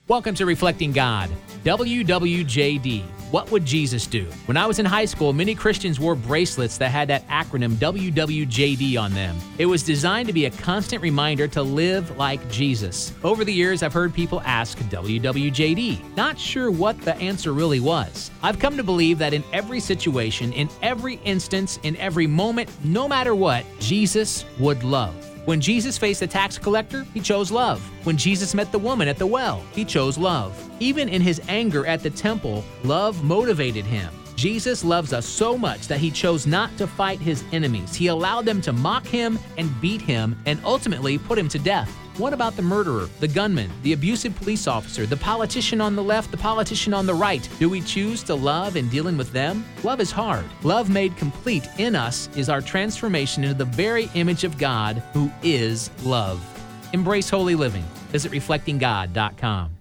Welcome to Reflecting God. WWJD. What would Jesus do? When I was in high school, many Christians wore bracelets that had that acronym WWJD on them. It was designed to be a constant reminder to live like Jesus. Over the years, I've heard people ask WWJD, not sure what the answer really was. I've come to believe that in every situation, in every instance, in every moment, no matter what, Jesus would love. When Jesus faced the tax collector, he chose love. When Jesus met the woman at the well, he chose love. Even in his anger at the temple, love motivated him. Jesus loves us so much that he chose not to fight his enemies. He allowed them to mock him and beat him and ultimately put him to death. What about the murderer, the gunman, the abusive police officer, the politician on the left, the politician on the right? Do we choose to love in dealing with them? Love is hard. Love made complete in us is our transformation into the very image of God who is love. Embrace holy living. Visit reflectinggod.com.